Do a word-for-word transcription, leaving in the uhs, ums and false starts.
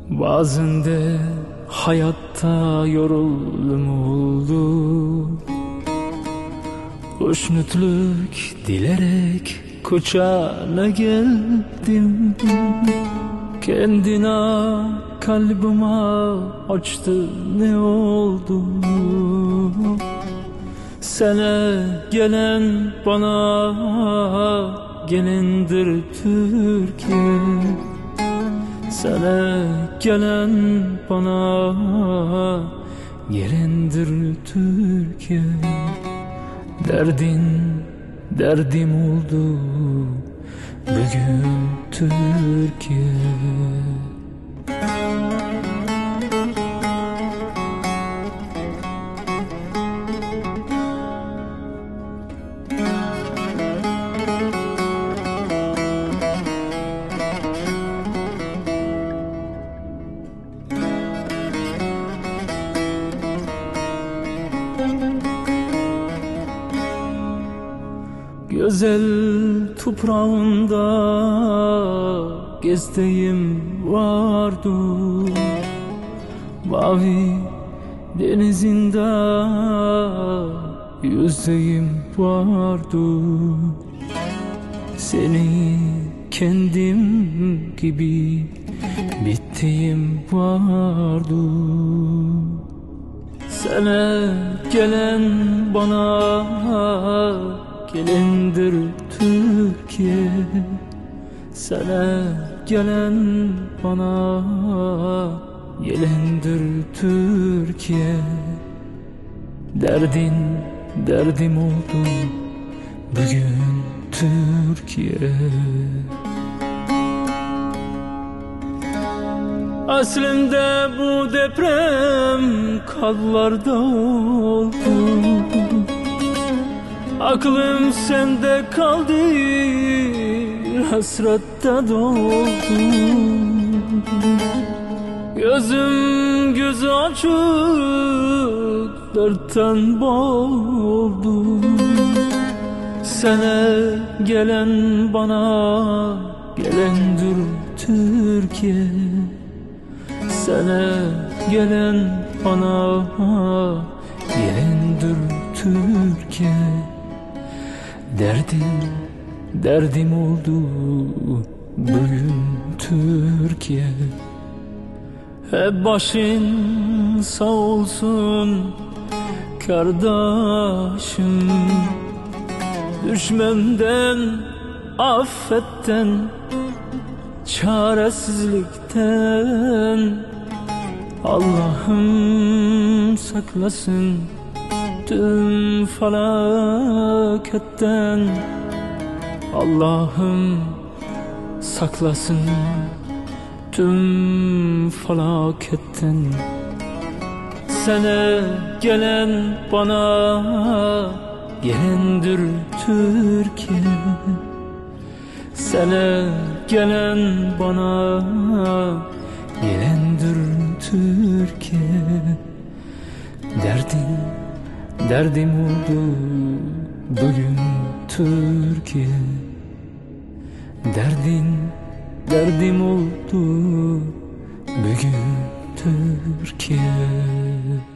Bazen de hayatta yoruldum oldu. Hoşnutluk dilerek kucağına geldim. Kendine kalbime açtı, ne oldu? Sana gelen bana gelindir Türkiye. Sana gelen bana gelindir Türkiye. Derdin derdim oldu bugün Türkiye. Güzel toprağında gezdiğim vardı. Mavi denizinde yüzdüğüm vardı. Seni kendim gibi bittiğim vardı. Sana gelen bana gelindir Türkiye. Sana gelen bana gelindir Türkiye. Derdin derdim oldu bugün Türkiye. Aslında bu deprem kalplarda oldu. Aklım sende kaldı, hasrette doldu. Gözüm gözü açık, dertten boğuldu. Sana gelen bana gelendir Türkiye. Sana gelen bana gelendir Türkiye. Derdim, derdim oldu bugün Türkiye. Hep başın sağ olsun kardeşim. Düşmemden, affetten, çaresizlikten. Allah'ım saklasın tüm felaketten. Allah'ım saklasın tüm felaketten. Sana gelen bana gelindir Türkiye. Sana gelen bana gelindir Türkiye. Derdin derdim oldu bugün Türkiye. Derdin derdim oldu bugün Türkiye.